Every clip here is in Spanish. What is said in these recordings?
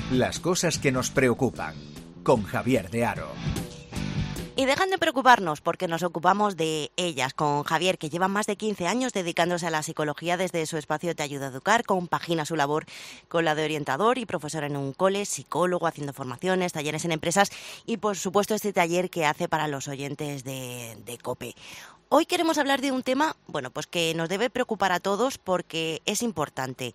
Las cosas que nos preocupan, con Javier de Haro. Y dejan de preocuparnos porque nos ocupamos de ellas con Javier, que lleva más de 15 años dedicándose a la psicología desde su espacio Te Ayuda a Educar, compagina su labor con la de orientador y profesor en un cole, psicólogo, haciendo formaciones, talleres en empresas y, por supuesto, este taller que hace para los oyentes de COPE. Hoy queremos hablar de un tema, pues que nos debe preocupar a todos porque es importante.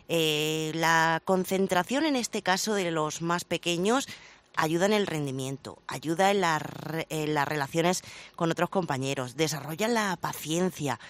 La concentración, en este caso de los más pequeños, ayuda en el rendimiento, ayuda en las relaciones con otros compañeros, desarrolla la paciencia,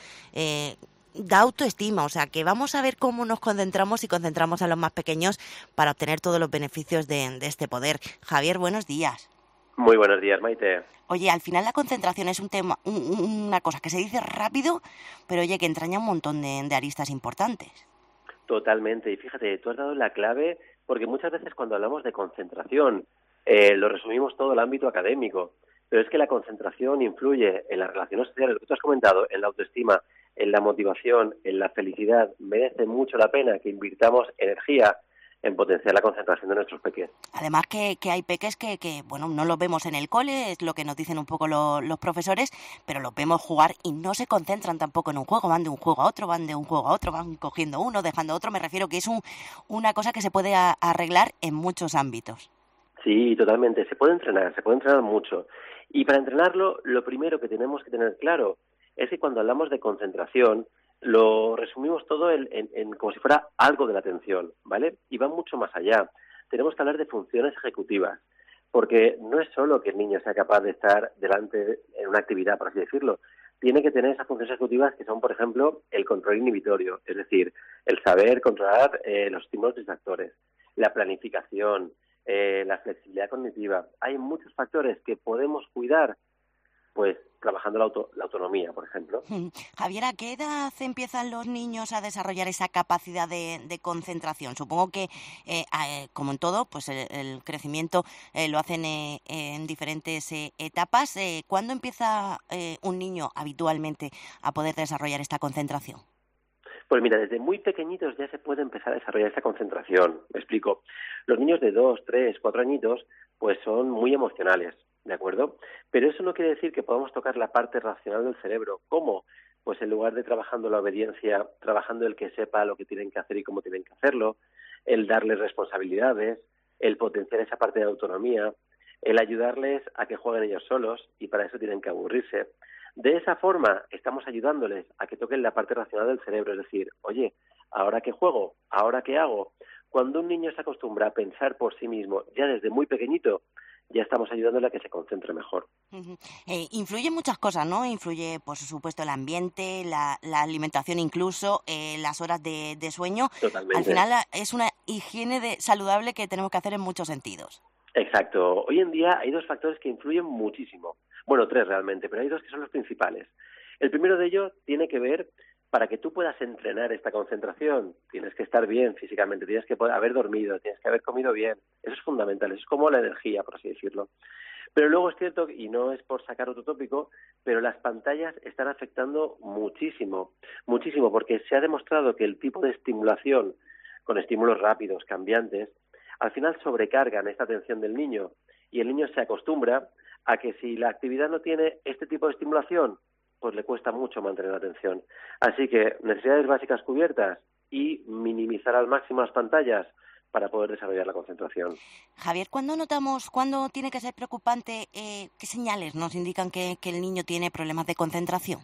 da autoestima. O sea, que vamos a ver cómo nos concentramos y concentramos a los más pequeños para obtener todos los beneficios de este poder. Javier, buenos días. Muy buenos días, Maite. Oye, al final la concentración es un tema, una cosa que se dice rápido, pero oye, que entraña un montón de aristas importantes. Totalmente. Y fíjate, tú has dado la clave, porque muchas veces cuando hablamos de concentración, lo resumimos todo el ámbito académico, pero es que la concentración influye en las relaciones sociales, lo que tú has comentado, en la autoestima, en la motivación, en la felicidad. Merece mucho la pena que invirtamos energía en potenciar la concentración de nuestros peques. Además que hay peques que no los vemos en el cole, es lo que nos dicen un poco los profesores, pero los vemos jugar y no se concentran tampoco en un juego, van de un juego a otro, van cogiendo uno, dejando otro. Me refiero que es una cosa que se puede arreglar en muchos ámbitos. Sí, totalmente. Se puede entrenar mucho. Y para entrenarlo, lo primero que tenemos que tener claro es que cuando hablamos de concentración, lo resumimos todo en como si fuera algo de la atención, ¿vale? Y va mucho más allá. Tenemos que hablar de funciones ejecutivas, porque no es solo que el niño sea capaz de estar delante en una actividad, por así decirlo. Tiene que tener esas funciones ejecutivas que son, por ejemplo, el control inhibitorio, es decir, el saber controlar los estímulos distractores, la planificación, la flexibilidad cognitiva. Hay muchos factores que podemos cuidar, pues trabajando la autonomía, por ejemplo. Javier, ¿a qué edad empiezan los niños a desarrollar esa capacidad de concentración? Supongo que, como en todo, pues el crecimiento lo hacen en diferentes etapas. ¿Cuándo empieza un niño habitualmente a poder desarrollar esta concentración? Pues mira, desde muy pequeñitos ya se puede empezar a desarrollar esa concentración. Me explico. Los niños de 2, 3, 4 añitos pues son muy emocionales, ¿de acuerdo? Pero eso no quiere decir que podamos tocar la parte racional del cerebro. ¿Cómo? Pues en lugar de trabajando la obediencia, trabajando el que sepa lo que tienen que hacer y cómo tienen que hacerlo, el darles responsabilidades, el potenciar esa parte de autonomía, el ayudarles a que jueguen ellos solos y para eso tienen que aburrirse. De esa forma estamos ayudándoles a que toquen la parte racional del cerebro, es decir, oye, ¿ahora qué juego? ¿Ahora qué hago? Cuando un niño se acostumbra a pensar por sí mismo ya desde muy pequeñito, ya estamos ayudándole a que se concentre mejor. Influyen muchas cosas, ¿no? Influye, por supuesto, el ambiente, la alimentación incluso, las horas de sueño. Totalmente. Al final es una higiene saludable que tenemos que hacer en muchos sentidos. Exacto. Hoy en día hay dos factores que influyen muchísimo. Bueno, tres realmente, pero hay dos que son los principales. El primero de ellos tiene que ver, para que tú puedas entrenar esta concentración, tienes que estar bien físicamente, tienes que haber dormido, tienes que haber comido bien. Eso es fundamental, eso es como la energía, por así decirlo. Pero luego es cierto, y no es por sacar otro tópico, pero las pantallas están afectando muchísimo, porque se ha demostrado que el tipo de estimulación, con estímulos rápidos, cambiantes, al final sobrecargan esta atención del niño y el niño se acostumbra a que si la actividad no tiene este tipo de estimulación, pues le cuesta mucho mantener la atención. Así que necesidades básicas cubiertas y minimizar al máximo las pantallas para poder desarrollar la concentración. Javier, cuándo tiene que ser preocupante, qué señales nos indican que el niño tiene problemas de concentración?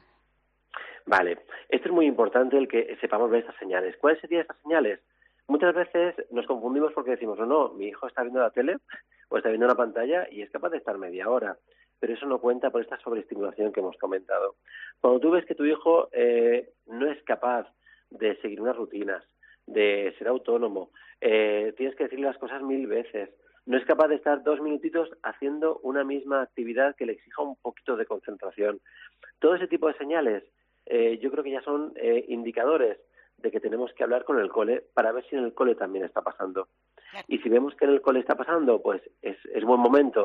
Vale, esto es muy importante el que sepamos ver estas señales. ¿Cuáles serían estas señales? Muchas veces nos confundimos porque decimos, no, mi hijo está viendo la tele o está viendo una pantalla y es capaz de estar media hora, pero eso no cuenta por esta sobreestimulación que hemos comentado. Cuando tú ves que tu hijo no es capaz de seguir unas rutinas, de ser autónomo, tienes que decirle las cosas 1000 veces, no es capaz de estar 2 minutitos haciendo una misma actividad que le exija un poquito de concentración. Todo ese tipo de señales yo creo que ya son indicadores de que tenemos que hablar con el cole para ver si en el cole también está pasando. Y si vemos que en el cole está pasando, pues es buen momento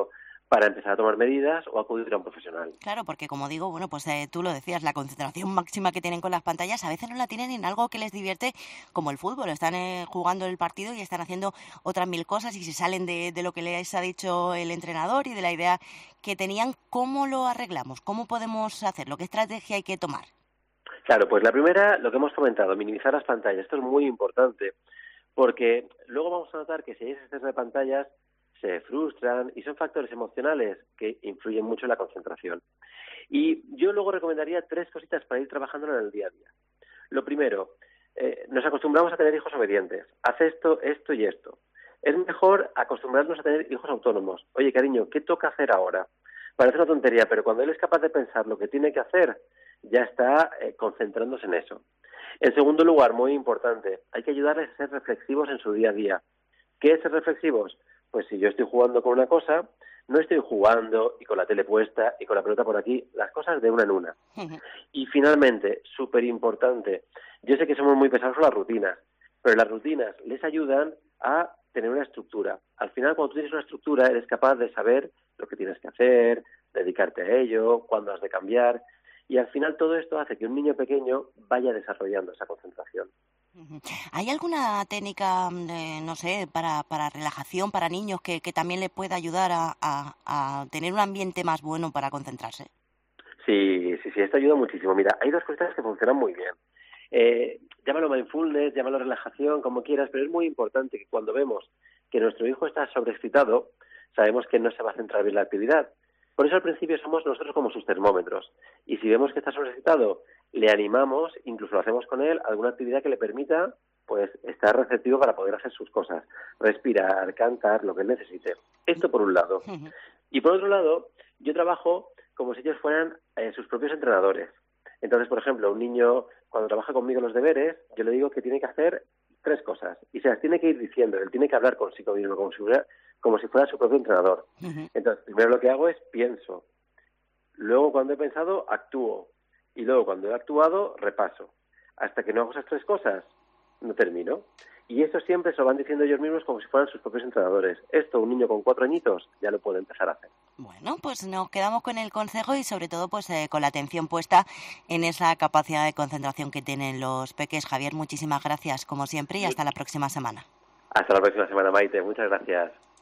para empezar a tomar medidas o acudir a un profesional. Claro, porque como digo, bueno, pues tú lo decías, la concentración máxima que tienen con las pantallas a veces no la tienen en algo que les divierte, como el fútbol. Están jugando el partido y están haciendo otras 1000 cosas y se salen de lo que les ha dicho el entrenador y de la idea que tenían. ¿Cómo lo arreglamos? ¿Cómo podemos hacerlo? ¿Qué estrategia hay que tomar? Claro, pues la primera, lo que hemos comentado, minimizar las pantallas. Esto es muy importante, porque luego vamos a notar que si hay exceso de pantallas, se frustran y son factores emocionales que influyen mucho en la concentración. Y yo luego recomendaría 3 cositas para ir trabajándolo en el día a día. Lo primero, nos acostumbramos a tener hijos obedientes. Haz esto, esto y esto. Es mejor acostumbrarnos a tener hijos autónomos. Oye, cariño, ¿qué toca hacer ahora? Parece una tontería, pero cuando él es capaz de pensar lo que tiene que hacer, ya está concentrándose en eso. En segundo lugar, muy importante, hay que ayudarles a ser reflexivos en su día a día. ¿Qué es ser reflexivos? Pues si yo estoy jugando con una cosa, no estoy jugando y con la tele puesta y con la pelota por aquí, las cosas de una en una. Y finalmente, súper importante, yo sé que somos muy pesados con las rutinas, pero las rutinas les ayudan a tener una estructura. Al final, cuando tú tienes una estructura, eres capaz de saber lo que tienes que hacer, dedicarte a ello, cuándo has de cambiar, y al final todo esto hace que un niño pequeño vaya desarrollando esa concentración. ¿Hay alguna técnica, no sé, para relajación, para niños, que también le pueda ayudar a tener un ambiente más bueno para concentrarse? Sí, esto ayuda muchísimo. Mira, hay 2 cosas que funcionan muy bien. Llámalo mindfulness, llámalo relajación, como quieras, pero es muy importante que cuando vemos que nuestro hijo está sobreexcitado, sabemos que no se va a centrar bien la actividad. Por eso al principio somos nosotros como sus termómetros. Y si vemos que está sobreexcitado, le animamos, incluso lo hacemos con él, alguna actividad que le permita pues estar receptivo para poder hacer sus cosas. Respirar, cantar, lo que él necesite. Esto por un lado. Y por otro lado, yo trabajo como si ellos fueran sus propios entrenadores. Entonces, por ejemplo, un niño, cuando trabaja conmigo los deberes, yo le digo que tiene que hacer 3 cosas. Y se las tiene que ir diciendo. Él tiene que hablar consigo mismo, como si fuera su propio entrenador. Entonces, primero lo que hago es pienso. Luego, cuando he pensado, actúo. Y luego, cuando he actuado, repaso. Hasta que no hago esas 3 cosas, no termino. Y eso siempre se lo van diciendo ellos mismos como si fueran sus propios entrenadores. Esto, un niño con 4 añitos ya lo puede empezar a hacer. Bueno, pues nos quedamos con el consejo y sobre todo pues con la atención puesta en esa capacidad de concentración que tienen los peques. Javier, muchísimas gracias como siempre y hasta la próxima semana. Hasta la próxima semana, Maite. Muchas gracias.